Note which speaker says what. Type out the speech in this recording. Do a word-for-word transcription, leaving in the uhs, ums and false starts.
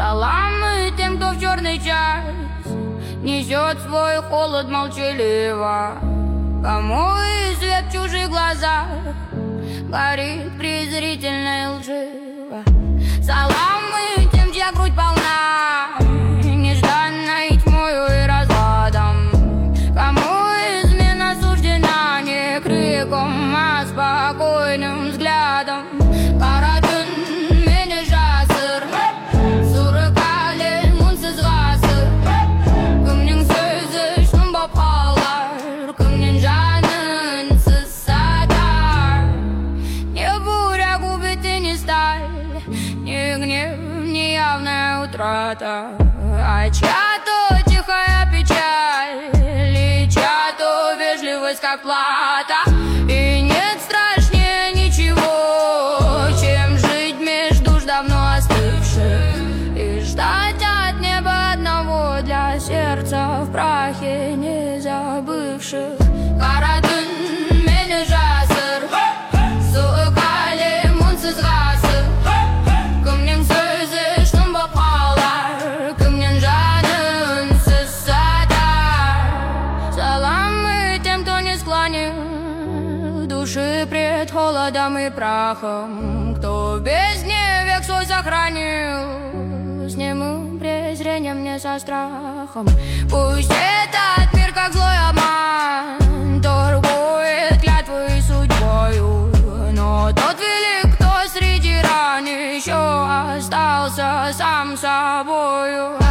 Speaker 1: Салам и тем, кто в черный час несет свой холод молчаливо, кому и свет в чужих глазах горит презрительно и лживо. Салам и тем, чья грудь полна нежданной тьмою и разладом, кому измена суждена не криком, а спокойным взглядом. Ни гнев, ни явная утрата, а чья-то тихая печаль, и чья-то вежливость как плата. И нет страшнее ничего, чем жить меж душ давно остывших и ждать от неба одного для сердца в прахе не забывших. Karadın beni жасыр, суыкали мунсыз ғасыр. Кімнен сөзі шын боп қалар, кімнен жаны үнсіз сатар. Салам и тем, кто не склонил души пред холодом и прахом, кто без нее век свой сохранил, с немым презрением, не со страхом. Пусть этот мир, как злой обман, торгует клятвой и судьбою, но тот велик, кто среди ран еще остался сам собою.